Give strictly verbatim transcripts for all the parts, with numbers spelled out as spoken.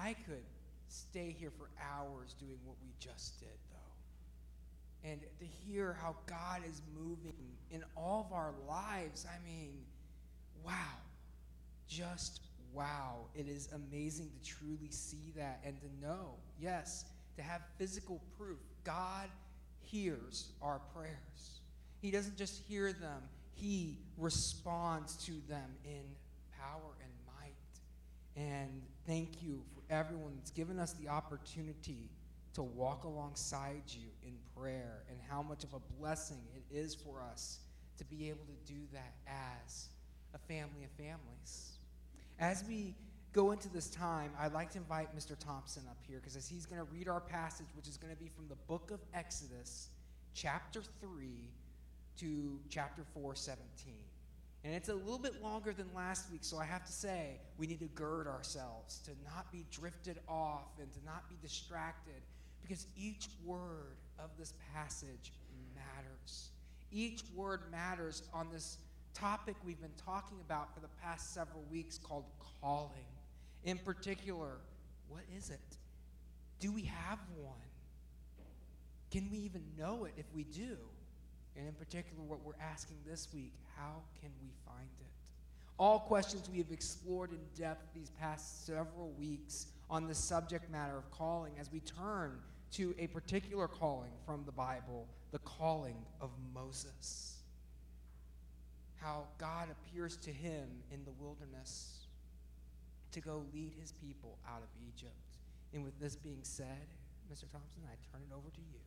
I could stay here for hours doing what we just did, though. And to hear how God is moving in all of our lives, I mean, wow. Just wow. It is amazing to truly see that and to know, yes, to have physical proof. God hears our prayers. He doesn't just hear them, he responds to them in power and might. And thank you for everyone that's given us the opportunity to walk alongside you in prayer, and how much of a blessing it is for us to be able to do that as a family of families. As we go into this time, I'd like to invite Mister Thompson up here, because as he's going to read our passage, which is going to be from the book of Exodus, chapter three to chapter four, seventeen. And it's a little bit longer than last week, so I have to say, we need to gird ourselves to not be drifted off and to not be distracted, because each word of this passage matters. Each word matters on this topic we've been talking about for the past several weeks called calling. In particular, what is it? Do we have one? Can we even know it if we do? And in particular, what we're asking this week, how can we find it? All questions we have explored in depth these past several weeks on the subject matter of calling, as we turn to a particular calling from the Bible, the calling of Moses. How God appears to him in the wilderness to go lead his people out of Egypt. And with this being said, Mister Thompson, I turn it over to you.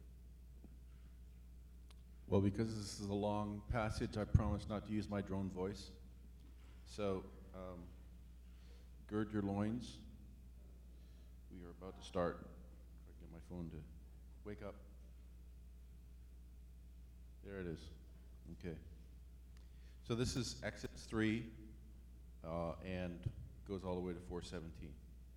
Well, because this is a long passage, I promise not to use my drone voice. So, um, gird your loins. We are about to start. Try to get my phone to wake up. There it is. Okay. So this is Exodus three, uh, and goes all the way to four seventeen.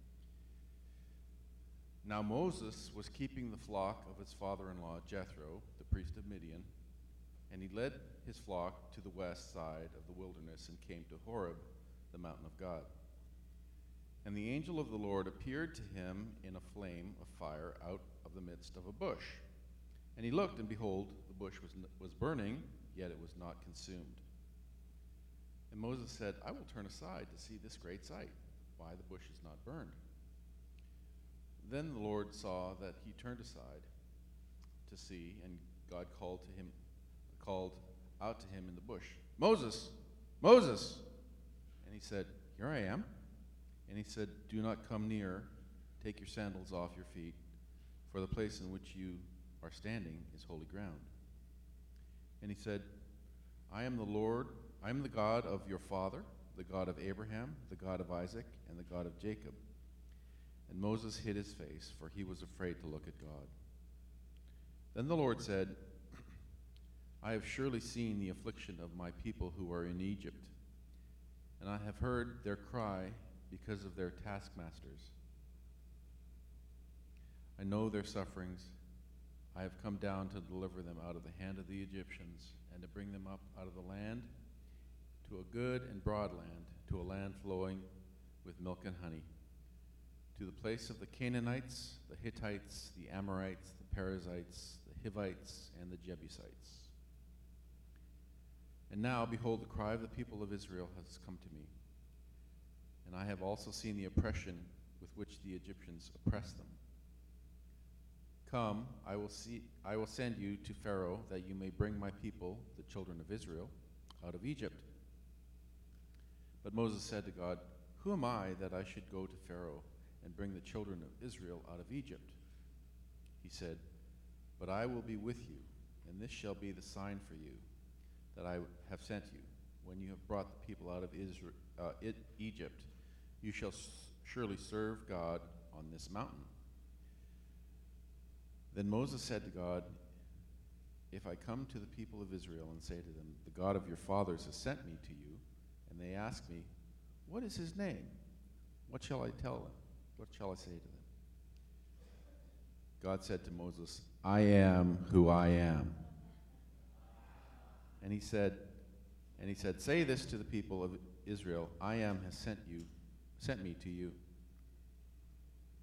Now Moses was keeping the flock of his father-in-law Jethro, the priest of Midian, and he led his flock to the west side of the wilderness and came to Horeb, the mountain of God. And the angel of the Lord appeared to him in a flame of fire out of the midst of a bush. And he looked, and behold, the bush was, was burning, yet it was not consumed. And Moses said, I will turn aside to see this great sight, why the bush is not burned. Then the Lord saw that he turned aside to see, and God called to him, called out to him in the bush, Moses, Moses! And he said, Here I am. And he said, Do not come near, take your sandals off your feet, for the place in which you are standing is holy ground. And he said, I am the Lord, I am the God of your father, the God of Abraham, the God of Isaac, and the God of Jacob. And Moses hid his face, for he was afraid to look at God. Then the Lord said, I have surely seen the affliction of my people who are in Egypt, and I have heard their cry because of their taskmasters. I know their sufferings. I have come down to deliver them out of the hand of the Egyptians, and to bring them up out of the land to a good and broad land, to a land flowing with milk and honey, to the place of the Canaanites, the Hittites, the Amorites, the Perizzites, the Hivites, and the Jebusites. And now, behold, the cry of the people of Israel has come to me, and I have also seen the oppression with which the Egyptians oppress them. Come, I will see, I will send you to Pharaoh, that you may bring my people, the children of Israel, out of Egypt. But Moses said to God, Who am I that I should go to Pharaoh and bring the children of Israel out of Egypt? He said, But I will be with you, and this shall be the sign for you that I have sent you. When you have brought the people out of Israel, uh, it, Egypt, you shall s- surely serve God on this mountain. Then Moses said to God, If I come to the people of Israel and say to them, The God of your fathers has sent me to you, and they ask me, What is his name? What shall I tell them? What shall I say to them? God said to Moses, I am who I am. And he said, and he said, Say this to the people of Israel, I am has sent you, sent me to you.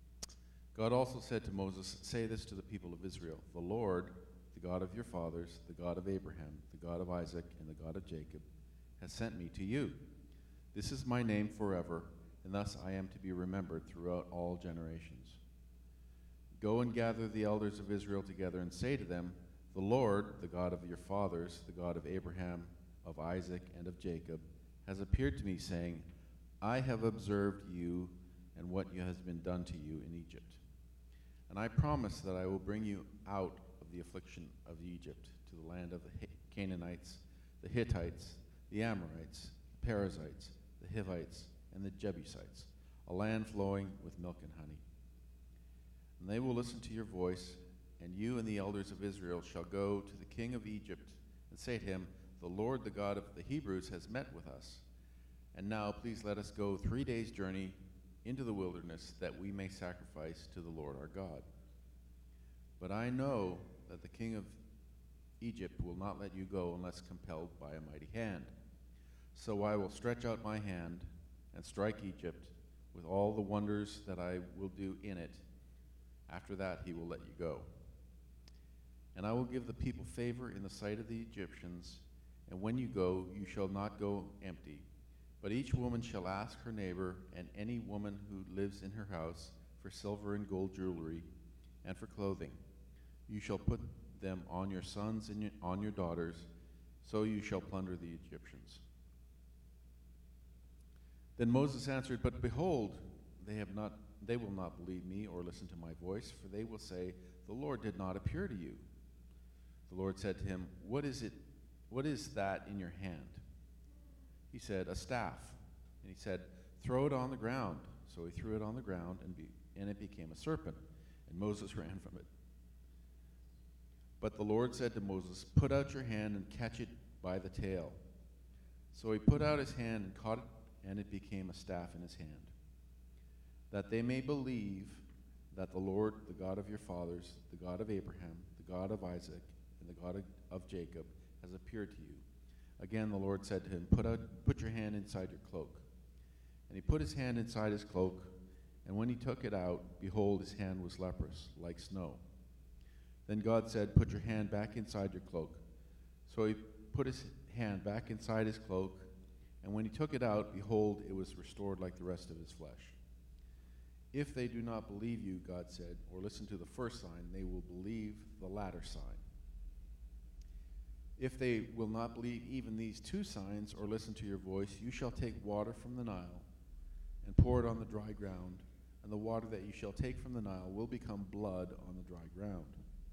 God also said to Moses, "Say this to the people of Israel, the Lord, the God of your fathers, the God of Abraham, the God of Isaac, and the God of Jacob, has sent me to you. This is my name forever, and thus I am to be remembered throughout all generations. Go and gather the elders of Israel together and say to them, the Lord, the God of your fathers, the God of Abraham, of Isaac, and of Jacob, has appeared to me, saying, I have observed you and what has been done to you in Egypt. And I promise that I will bring you out of the affliction of Egypt to the land of the Canaanites, the Hittites, the Amorites, the Perizzites, the Hivites, and the Jebusites, a land flowing with milk and honey. And they will listen to your voice, and you and the elders of Israel shall go to the king of Egypt and say to him, the Lord, the God of the Hebrews, has met with us. And now please let us go three days' journey into the wilderness, that we may sacrifice to the Lord our God. But I know that the king of Egypt will not let you go unless compelled by a mighty hand. So I will stretch out my hand and strike Egypt with all the wonders that I will do in it. After that he will let you go. And I will give the people favor in the sight of the Egyptians, and when you go, you shall not go empty. But each woman shall ask her neighbor and any woman who lives in her house for silver and gold jewelry and for clothing. You shall put them on your sons and your, on your daughters, so you shall plunder the Egyptians. Then Moses answered, But behold, they have not, they will not believe me or listen to my voice, for they will say, The Lord did not appear to you. The Lord said to him, What is it? What is that in your hand? He said, A staff. And he said, Throw it on the ground. So he threw it on the ground, and, be, and it became a serpent. And Moses ran from it. But the Lord said to Moses, Put out your hand and catch it by the tail. So he put out his hand and caught it, and it became a staff in his hand. That they may believe that the Lord, the God of your fathers, the God of Abraham, the God of Isaac, and the God of, of Jacob, has appeared to you. Again the Lord said to him, Put out, put your hand inside your cloak. And he put his hand inside his cloak, and when he took it out, behold, his hand was leprous, like snow. Then God said, Put your hand back inside your cloak. So he put his hand back inside his cloak, and when he took it out, behold, it was restored like the rest of his flesh. If they do not believe you, God said, or listen to the first sign, they will believe the latter sign. If they will not believe even these two signs or listen to your voice, you shall take water from the Nile and pour it on the dry ground, and the water that you shall take from the Nile will become blood on the dry ground.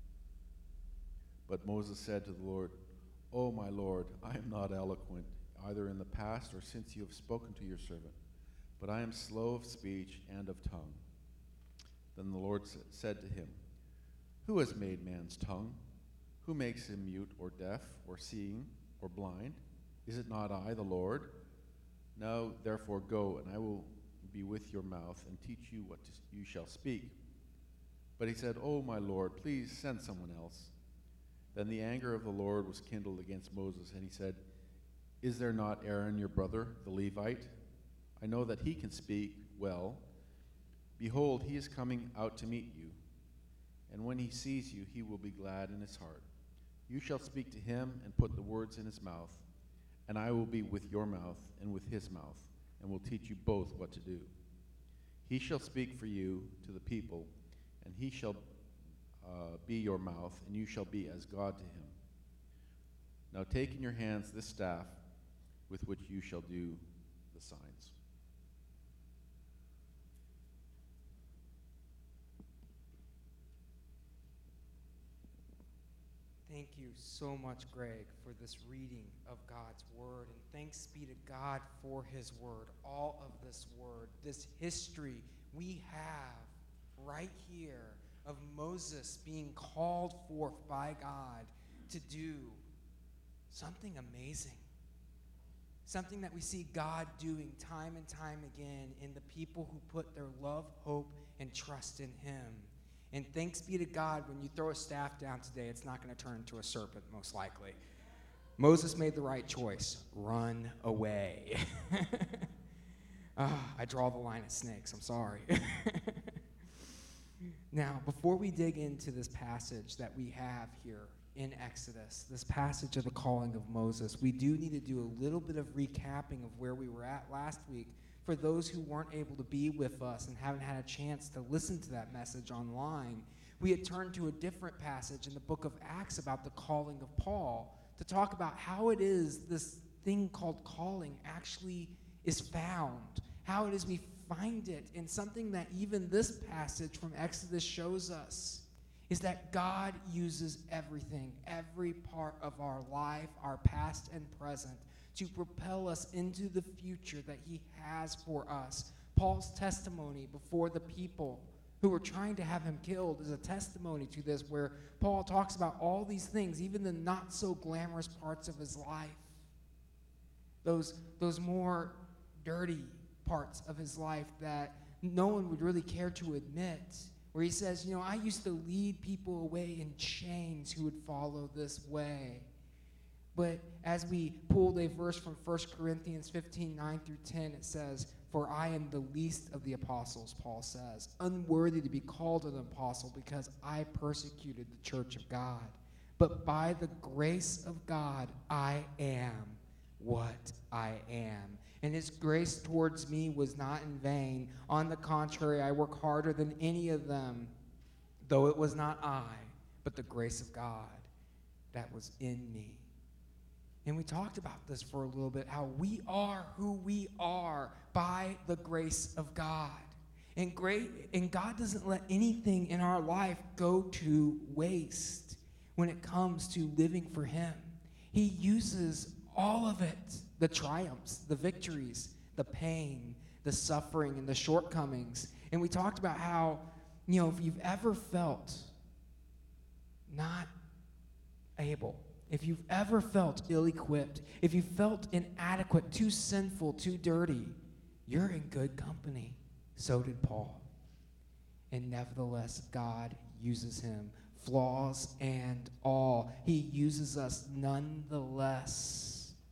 But Moses said to the Lord, O my Lord, I am not eloquent, either in the past or since you have spoken to your servant, but I am slow of speech and of tongue. Then the Lord sa- said to him, Who has made man's tongue? Who makes him mute or deaf or seeing or blind? Is it not I, the Lord? Now therefore go, and I will be with your mouth and teach you what to, you shall speak. But he said, Oh my Lord, please send someone else. Then the anger of the Lord was kindled against Moses, and he said, Is there not Aaron your brother, the Levite? I know that he can speak well. Behold, he is coming out to meet you, and when he sees you, he will be glad in his heart. You shall speak to him and put the words in his mouth, and I will be with your mouth and with his mouth, and will teach you both what to do. He shall speak for you to the people, and he shall uh, be your mouth, and you shall be as God to him. Now take in your hands this staff with which you shall do the signs. Thank you so much, Greg, for this reading of God's word. And thanks be to God for his word, all of this word, this history we have right here of Moses being called forth by God to do something amazing. Something that we see God doing time and time again in the people who put their love, hope, and trust in him. And thanks be to God, when you throw a staff down today, it's not going to turn into a serpent, most likely. Moses made the right choice. Run away. uh, I draw the line at snakes. I'm sorry. Now, before we dig into this passage that we have here in Exodus, this passage of the calling of Moses, we do need to do a little bit of recapping of where we were at last week for those who weren't able to be with us and haven't had a chance to listen to that message online. We had turned to a different passage in the book of Acts about the calling of Paul to talk about how it is this thing called calling actually is found, how it is we find it, and something that even this passage from Exodus shows us is that God uses everything, every part of our life, our past and present, to propel us into the future that he has for us. Paul's testimony before the people who were trying to have him killed is a testimony to this, where Paul talks about all these things, even the not so glamorous parts of his life, those, those more dirty parts of his life that no one would really care to admit, where he says, you know, I used to lead people away in chains who would follow this way. But as we pulled a verse from First Corinthians fifteen, nine through ten, it says, for I am the least of the apostles, Paul says, unworthy to be called an apostle because I persecuted the church of God. But by the grace of God, I am what I am. And his grace towards me was not in vain. On the contrary, I work harder than any of them, though it was not I, but the grace of God that was in me. And we talked about this for a little bit, how we are who we are by the grace of God. And great, and God doesn't let anything in our life go to waste when it comes to living for him. He uses all of it, the triumphs, the victories, the pain, the suffering, and the shortcomings. And we talked about how, you know, if you've ever felt not able, if you've ever felt ill-equipped, if you felt inadequate, too sinful, too dirty, you're in good company. So did Paul. And nevertheless, God uses him, flaws and all. He uses us nonetheless.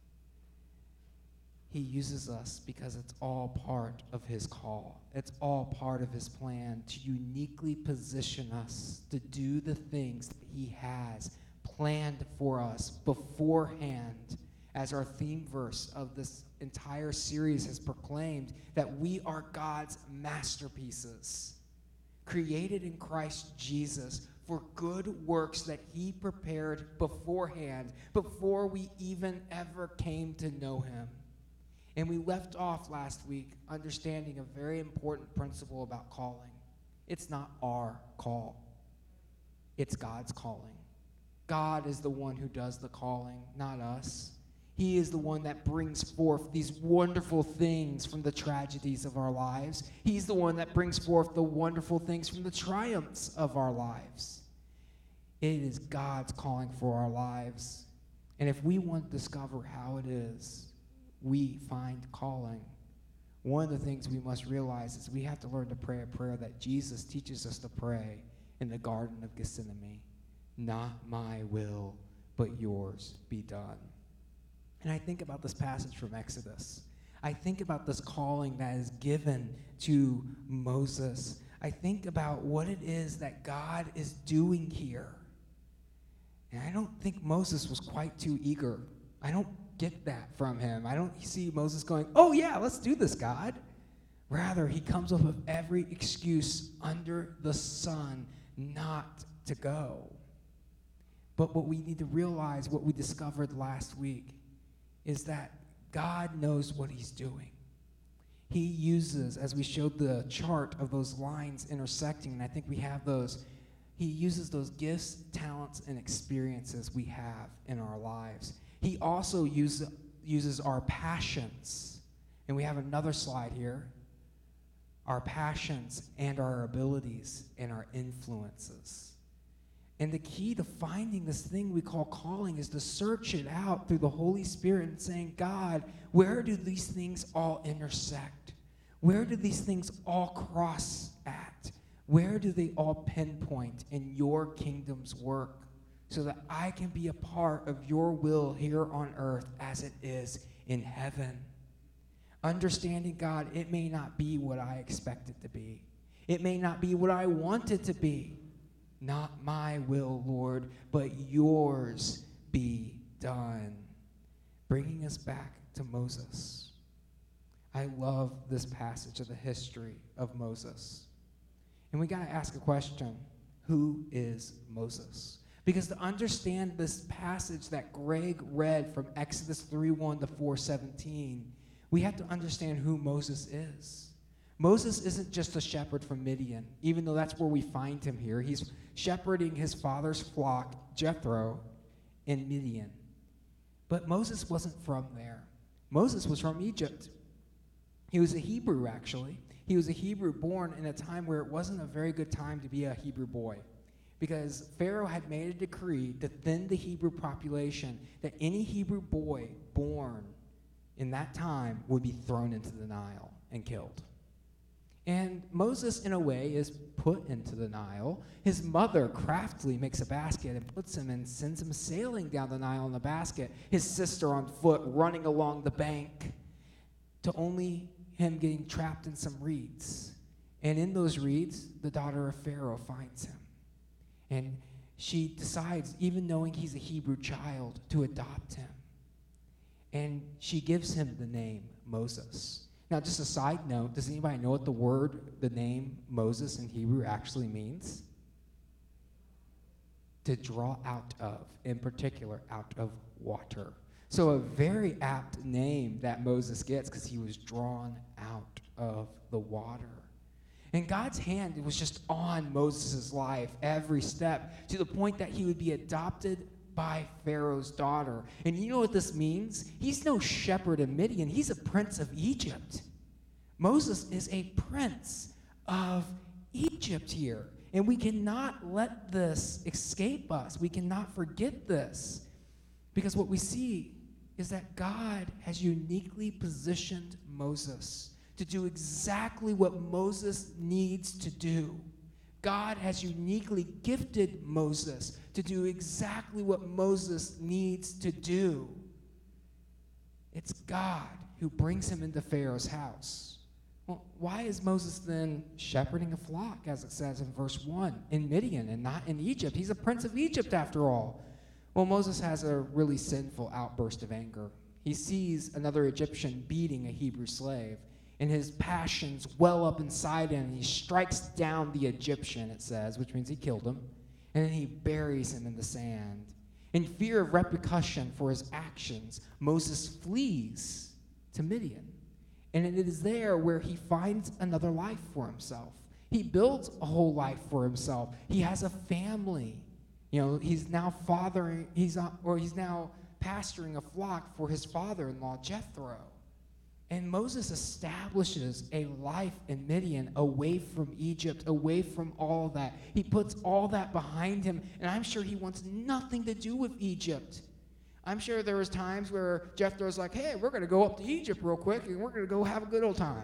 He uses us because it's all part of his call. It's all part of his plan to uniquely position us to do the things that he has planned for us beforehand, as our theme verse of this entire series has proclaimed, that we are God's masterpieces, created in Christ Jesus for good works that he prepared beforehand, before we even ever came to know him. And we left off last week understanding a very important principle about calling. It's not our call. It's God's calling. God is the one who does the calling, not us. He is the one that brings forth these wonderful things from the tragedies of our lives. He's the one that brings forth the wonderful things from the triumphs of our lives. It is God's calling for our lives. And if we want to discover how it is we find calling, one of the things we must realize is we have to learn to pray a prayer that Jesus teaches us to pray in the Garden of Gethsemane. Not my will, but yours be done. And I think about this passage from Exodus. I think about this calling that is given to Moses. I think about what it is that God is doing here. And I don't think Moses was quite too eager. I don't get that from him. I don't see Moses going, oh yeah, let's do this, God. Rather, he comes up with every excuse under the sun not to go. But what we need to realize, what we discovered last week, is that God knows what he's doing. He uses, as we showed the chart of those lines intersecting, and I think we have those, he uses those gifts, talents, and experiences we have in our lives. He also use, uses our passions, and we have another slide here, our passions and our abilities and our influences. And the key to finding this thing we call calling is to search it out through the Holy Spirit and saying, God, where do these things all intersect? Where do these things all cross at? Where do they all pinpoint in your kingdom's work so that I can be a part of your will here on earth as it is in heaven? Understanding, God, it may not be what I expect it to be. It may not be what I want it to be. Not my will, Lord, but yours be done. Bringing us back to Moses. I love this passage of the history of Moses. And we got to ask a question. Who is Moses? Because to understand this passage that Greg read from Exodus three one to four seventeen, we have to understand who Moses is. Moses isn't just a shepherd from Midian, even though that's where we find him here. He's shepherding his father's flock, Jethro, in Midian. But Moses wasn't from there. Moses was from Egypt. He was a Hebrew, actually. He was a Hebrew born in a time where it wasn't a very good time to be a Hebrew boy, because Pharaoh had made a decree to thin the Hebrew population, that any Hebrew boy born in that time would be thrown into the Nile and killed. And Moses, in a way, is put into the Nile. His mother craftily makes a basket and puts him and sends him sailing down the Nile in the basket, his sister on foot running along the bank, to only him getting trapped in some reeds. And in those reeds, the daughter of Pharaoh finds him. And she decides, even knowing he's a Hebrew child, to adopt him. And she gives him the name Moses. Now, just a side note, does anybody know what the word, the name Moses in Hebrew actually means? To draw out of, in particular, out of water. So a very apt name that Moses gets, because he was drawn out of the water. And God's hand was just on Moses' life every step, to the point that he would be adopted by Pharaoh's daughter. And you know what this means? He's no shepherd in Midian. He's a prince of Egypt. Moses is a prince of Egypt here. And we cannot let this escape us. We cannot forget this. Because what we see is that God has uniquely positioned Moses to do exactly what Moses needs to do. God has uniquely gifted Moses to do exactly what Moses needs to do. It's God who brings him into Pharaoh's house. Well, why is Moses then shepherding a flock, as it says in verse one, in Midian and not in Egypt? He's a prince of Egypt after all. Well, Moses has a really sinful outburst of anger. He sees another Egyptian beating a Hebrew slave, and his passions well up inside him, and he strikes down the Egyptian, it says, which means he killed him, and then he buries him in the sand. In fear of repercussion for his actions, Moses flees to Midian, and it is there where he finds another life for himself. He builds a whole life for himself. He has a family. You know, he's now fathering, he's uh, or he's now pasturing a flock for his father-in-law, Jethro. And Moses establishes a life in Midian, away from Egypt, away from all that. He puts all that behind him, and I'm sure he wants nothing to do with Egypt. I'm sure there was times where Jethro's like, hey, we're going to go up to Egypt real quick, and we're going to go have a good old time.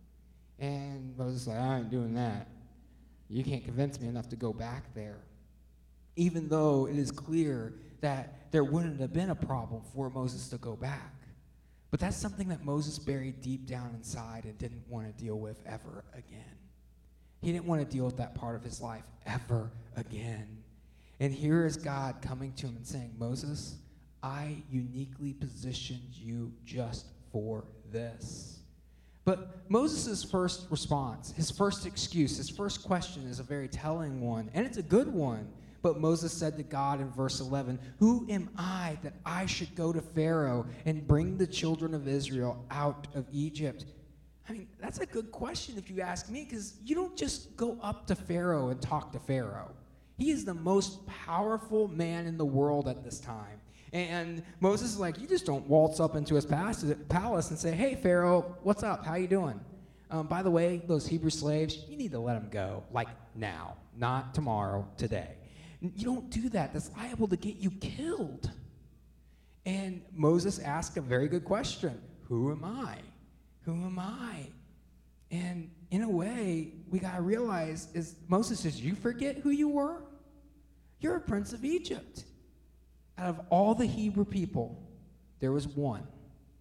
And Moses is like, I ain't doing that. You can't convince me enough to go back there. Even though it is clear that there wouldn't have been a problem for Moses to go back. But that's something that Moses buried deep down inside and didn't want to deal with ever again. He didn't want to deal with that part of his life ever again. And here is God coming to him and saying, Moses, I uniquely positioned you just for this. But Moses' first response, his first excuse, his first question is a very telling one, and it's a good one. But Moses said to God in verse eleven, who am I that I should go to Pharaoh and bring the children of Israel out of Egypt? I mean, that's a good question if you ask me, because you don't just go up to Pharaoh and talk to Pharaoh. He is the most powerful man in the world at this time. And Moses is like, you just don't waltz up into his palace and say, hey, Pharaoh, what's up? How you doing? Um, by the way, those Hebrew slaves, you need to let them go, like now, not tomorrow, today. You don't do that. That's liable to get you killed. And Moses asked a very good question. Who am I? Who am I? And in a way, we got to realize is Moses says, you forget who you were? You're a prince of Egypt. Out of all the Hebrew people, there was one.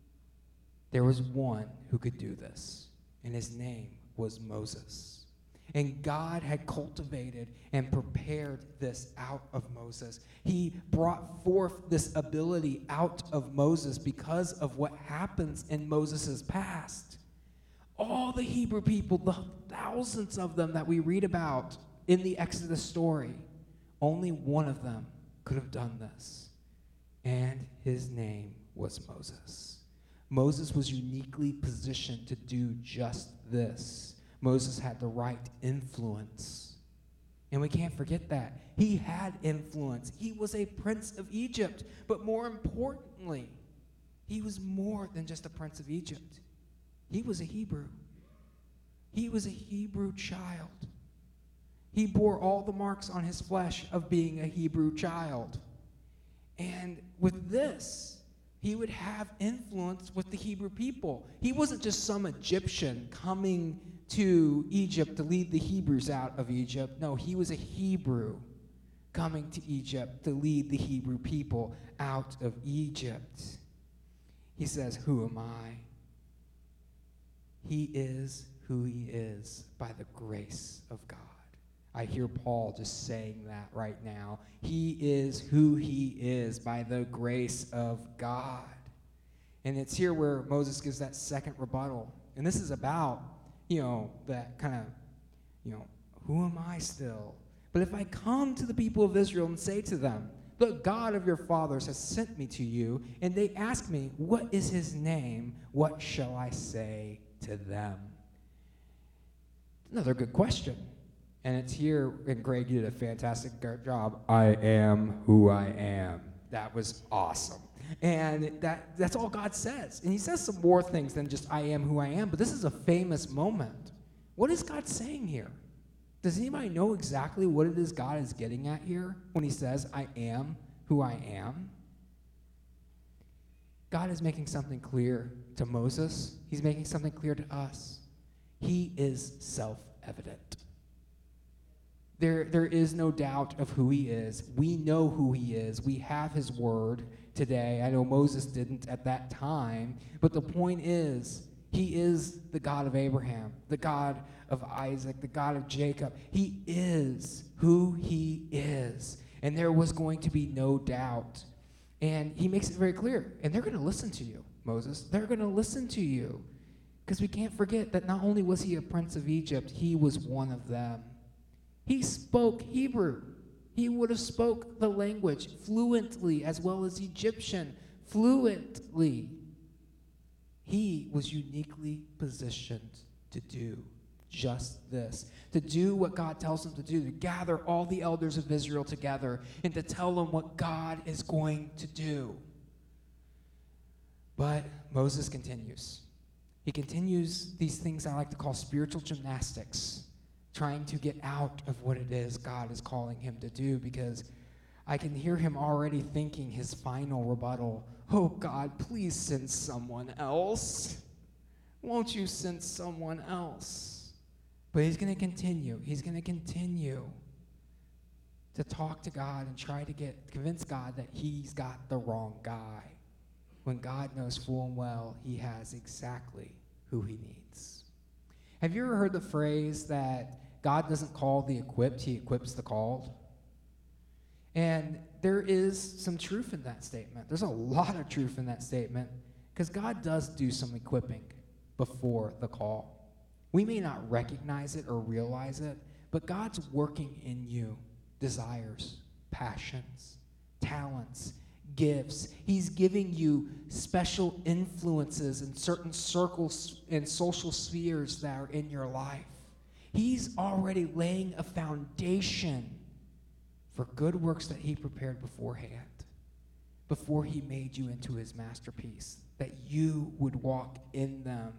There was one who could do this. And his name was Moses. And God had cultivated and prepared this out of Moses. He brought forth this ability out of Moses because of what happens in Moses' past. All the Hebrew people, the thousands of them that we read about in the Exodus story, only one of them could have done this. And his name was Moses. Moses was uniquely positioned to do just this. Moses had the right influence. And we can't forget that. He had influence. He was a prince of Egypt. But more importantly, he was more than just a prince of Egypt. He was a Hebrew. He was a Hebrew child. He bore all the marks on his flesh of being a Hebrew child. And with this, he would have influence with the Hebrew people. He wasn't just some Egyptian coming to Egypt to lead the Hebrews out of Egypt. No, he was a Hebrew coming to Egypt to lead the Hebrew people out of Egypt. He says, "Who am I?" He is who he is by the grace of God. I hear Paul just saying that right now. He is who he is by the grace of God. And it's here where Moses gives that second rebuttal. And this is about, you know, that kind of, you know, who am I still? But if I come to the people of Israel and say to them, the God of your fathers has sent me to you, and they ask me, what is his name? What shall I say to them? Another good question. And it's here, and Greg, you did a fantastic job. I am who I am. That was awesome. And that that's all God says. And he says some more things than just I am who I am, but this is a famous moment. What is God saying here? Does anybody know exactly what it is God is getting at here when he says, I am who I am? God is making something clear to Moses. He's making something clear to us. He is self-evident. There, there is no doubt of who he is. We know who he is. We have his word today. I know Moses didn't at that time, but the point is, he is the God of Abraham, the God of Isaac, the God of Jacob. He is who he is, and there was going to be no doubt. And he makes it very clear, and they're going to listen to you, Moses. They're going to listen to you, because we can't forget that not only was he a prince of Egypt, he was one of them. He spoke Hebrew. He would have spoke the language fluently as well as Egyptian fluently. He was uniquely positioned to do just this, to do what God tells him to do, to gather all the elders of Israel together and to tell them what God is going to do. But Moses continues. He continues these things I like to call spiritual gymnastics, trying to get out of what it is God is calling him to do, because I can hear him already thinking his final rebuttal. Oh, God, please send someone else. Won't you send someone else? But he's going to continue. He's going to continue to talk to God and try to get convince God that he's got the wrong guy, when God knows full and well he has exactly who he needs. Have you ever heard the phrase that God doesn't call the equipped, he equips the called? And there is some truth in that statement. There's a lot of truth in that statement, because God does do some equipping before the call. We may not recognize it or realize it, but God's working in you desires, passions, talents, gifts. He's giving you special influences in certain circles and social spheres that are in your life. He's already laying a foundation for good works that he prepared beforehand, before he made you into his masterpiece, that you would walk in them.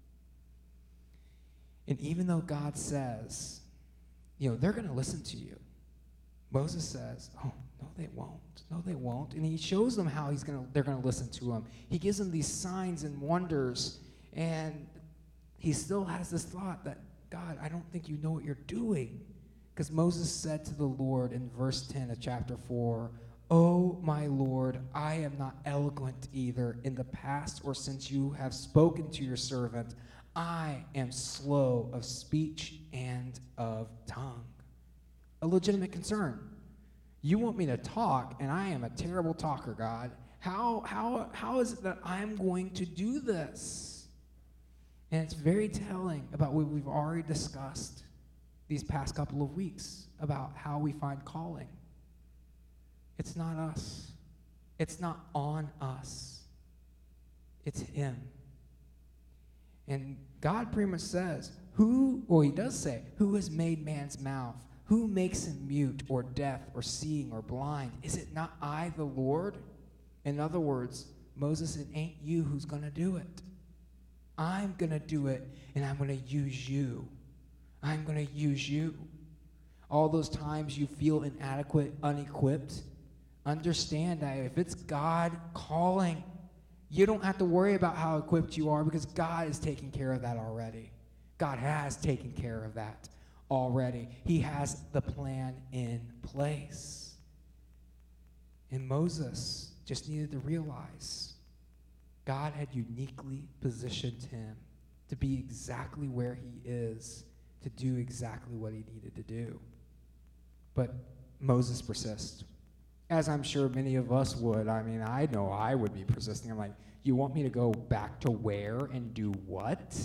And even though God says, you know, they're going to listen to you, Moses says, oh, no, they won't. No, they won't. And he shows them how he's gonna, they're going to listen to him. He gives them these signs and wonders, and he still has this thought that, God, I don't think you know what you're doing. Because Moses said to the Lord in verse ten of chapter four, Oh, my Lord, I am not eloquent either in the past or since you have spoken to your servant. I am slow of speech and of tongue. A legitimate concern. You want me to talk, and I am a terrible talker, God. How, how, how is it that I'm going to do this? And it's very telling about what we've already discussed these past couple of weeks about how we find calling. It's not us. It's not on us. It's him. And God pretty much says, who, or he does say, who has made man's mouth? Who makes him mute or deaf or seeing or blind? Is it not I, the Lord? In other words, Moses, it ain't you who's going to do it. I'm going to do it, and I'm going to use you. I'm going to use you. All those times you feel inadequate, unequipped, understand that if it's God calling, you don't have to worry about how equipped you are because God is taking care of that already. God has taken care of that already. He has the plan in place. And Moses just needed to realize God had uniquely positioned him to be exactly where he is, to do exactly what he needed to do. But Moses persists, as I'm sure many of us would. I mean, I know I would be persisting. I'm like, you want me to go back to where and do what?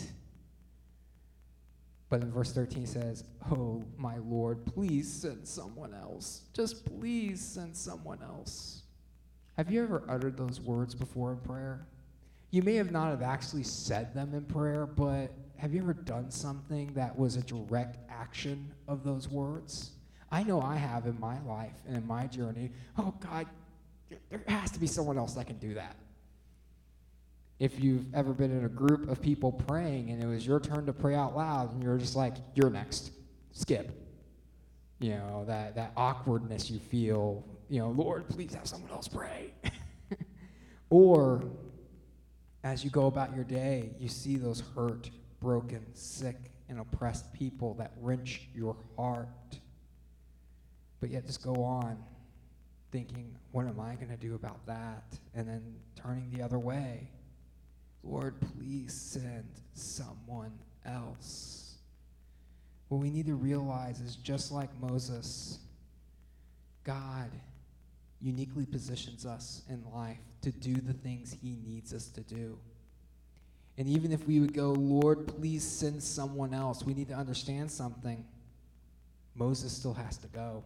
But in verse thirteen it says, oh, my Lord, please send someone else. Just please send someone else. Have you ever uttered those words before in prayer? You may have not have actually said them in prayer, but have you ever done something that was a direct action of those words? I know I have in my life and in my journey. Oh, God, there has to be someone else that can do that. If you've ever been in a group of people praying and it was your turn to pray out loud and you're just like, you're next, skip. You know, that, that awkwardness you feel, you know, Lord, please have someone else pray. Or as you go about your day, you see those hurt, broken, sick, and oppressed people that wrench your heart. But yet just go on thinking, what am I going to do about that? And then turning the other way. Lord, please send someone else. What we need to realize is just like Moses, God uniquely positions us in life to do the things he needs us to do. And even if we would go, Lord, please send someone else, we need to understand something. Moses still has to go.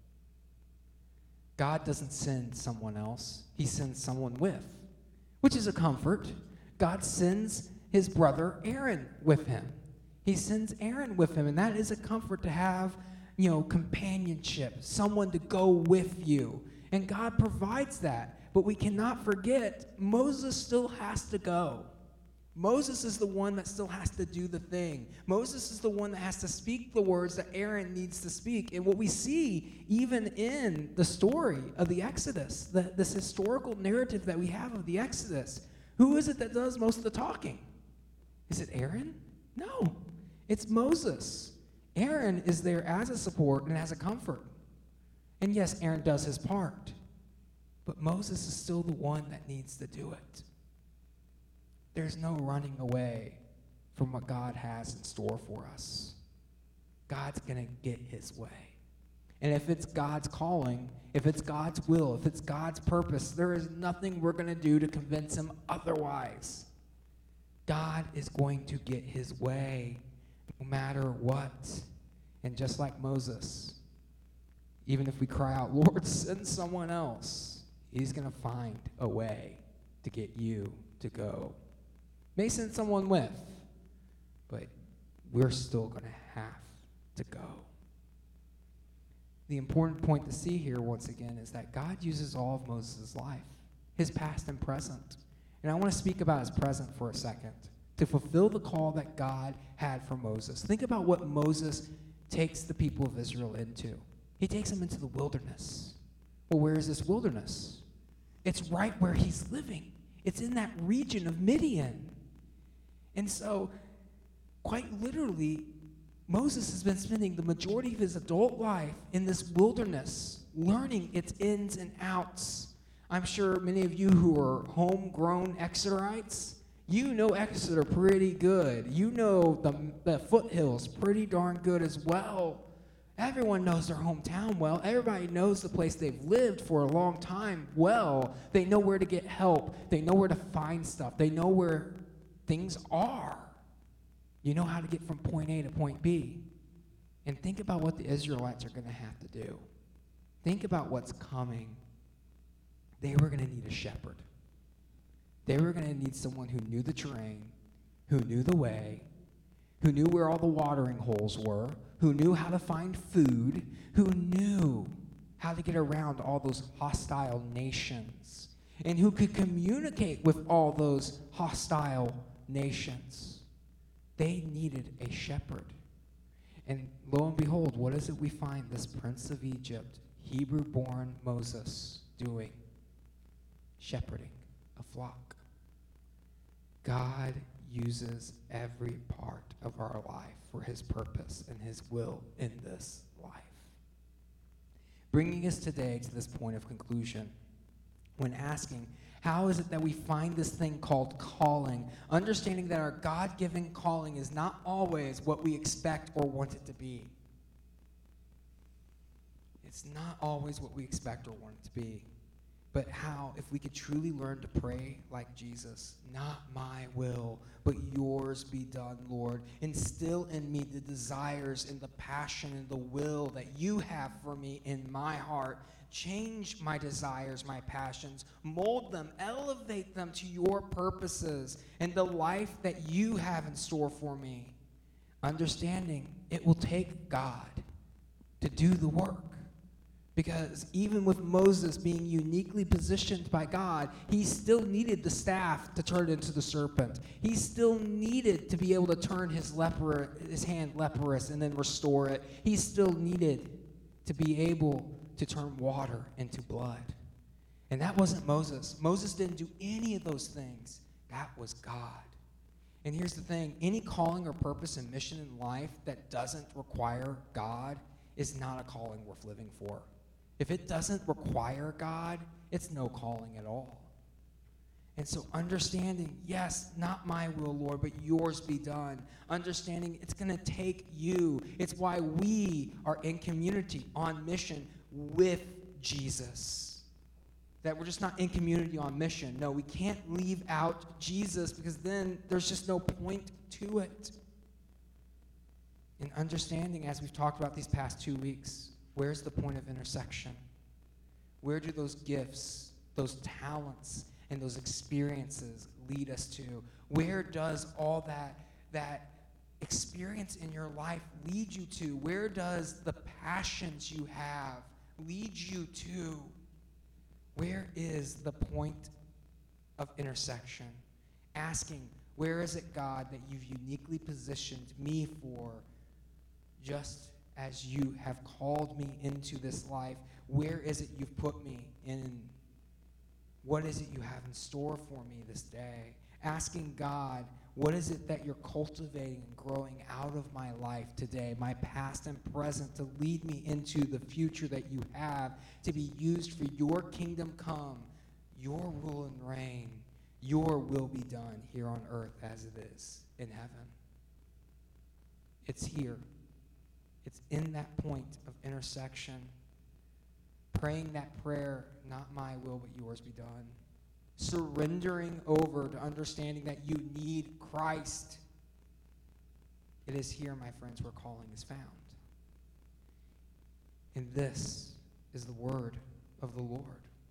God doesn't send someone else. He sends someone with, which is a comfort. God sends his brother Aaron with him. He sends Aaron with him, and that is a comfort to have, you know, companionship, someone to go with you. And God provides that. But we cannot forget, Moses still has to go. Moses is the one that still has to do the thing. Moses is the one that has to speak the words that Aaron needs to speak. And what we see even in the story of the Exodus, the, this historical narrative that we have of the Exodus, who is it that does most of the talking? Is it Aaron? No, it's Moses. Aaron is there as a support and as a comfort. And yes, Aaron does his part. But Moses is still the one that needs to do it. There's no running away from what God has in store for us. God's going to get his way. And if it's God's calling, if it's God's will, if it's God's purpose, there is nothing we're going to do to convince him otherwise. God is going to get his way no matter what. And just like Moses, even if we cry out, Lord, send someone else, he's going to find a way to get you to go. May send someone with, but we're still going to have to go. The important point to see here, once again, is that God uses all of Moses' life, his past and present. And I want to speak about his present for a second, to fulfill the call that God had for Moses. Think about what Moses takes the people of Israel into. He takes them into the wilderness. Well, where is this wilderness? It's right where he's living. It's in that region of Midian. And so, quite literally, Moses has been spending the majority of his adult life in this wilderness, learning its ins and outs. I'm sure many of you who are homegrown Exeterites, You know Exeter pretty good. You know the, the foothills pretty darn good as well. Everyone knows their hometown well. Everybody knows the place they've lived for a long time well. They know where to get help. They know where to find stuff. They know where things are. You know how to get from point A to point B. And think about what the Israelites are going to have to do. Think about what's coming. They were going to need a shepherd. They were going to need someone who knew the terrain, who knew the way, who knew where all the watering holes were, who knew how to find food, who knew how to get around all those hostile nations, and who could communicate with all those hostile nations. They needed a shepherd. And lo and behold, what is it we find this prince of Egypt, Hebrew-born Moses, doing? Shepherding a flock. God uses every part of our life for his purpose and his will in this life. Bringing us today to this point of conclusion, when asking, how is it that we find this thing called calling, understanding that our God-given calling is not always what we expect or want it to be. It's not always what we expect or want it to be. But how, if we could truly learn to pray like Jesus, not my will, but yours be done, Lord. Instill in me the desires and the passion and the will that you have for me in my heart. Change my desires, my passions, mold them, elevate them to your purposes and the life that you have in store for me. Understanding it will take God to do the work. Because even with Moses being uniquely positioned by God, he still needed the staff to turn into the serpent. He still needed to be able to turn his leper, his hand leprous and then restore it. He still needed to be able to turn water into blood. And that wasn't Moses. Moses didn't do any of those things. That was God. And here's the thing. Any calling or purpose and mission in life that doesn't require God is not a calling worth living for. If it doesn't require God, it's no calling at all. And so understanding, yes, not my will, Lord, but yours be done. Understanding it's going to take you. It's why we are in community, on mission with Jesus. That we're just not in community on mission. No, we can't leave out Jesus because then there's just no point to it. And understanding, as we've talked about these past two weeks, where's the point of intersection? Where do those gifts, those talents, and those experiences lead us to? Where does all that, that experience in your life lead you to? Where does the passions you have lead you to? Where is the point of intersection? Asking, where is it, God, that you've uniquely positioned me for, just as you have called me into this life? Where is it you've put me in? What is it you have in store for me this day? Asking God, what is it that you're cultivating and growing out of my life today, my past and present, to lead me into the future that you have, to be used for your kingdom come, your rule and reign, your will be done here on earth as it is in heaven. It's here. It's in that point of intersection, praying that prayer, not my will, but yours be done. Surrendering over to understanding that you need Christ. It is here, my friends, where calling is found. And this is the word of the Lord.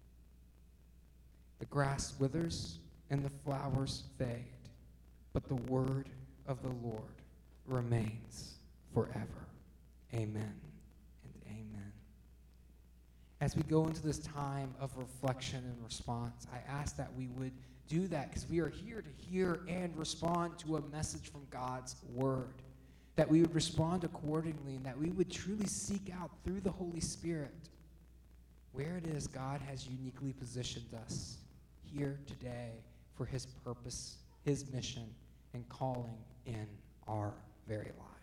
The grass withers and the flowers fade, but the word of the Lord remains forever. Amen and amen. As we go into this time of reflection and response, I ask that we would do that because we are here to hear and respond to a message from God's word, that we would respond accordingly, and that we would truly seek out through the Holy Spirit where it is God has uniquely positioned us here today for his purpose, his mission, and calling in our very lives.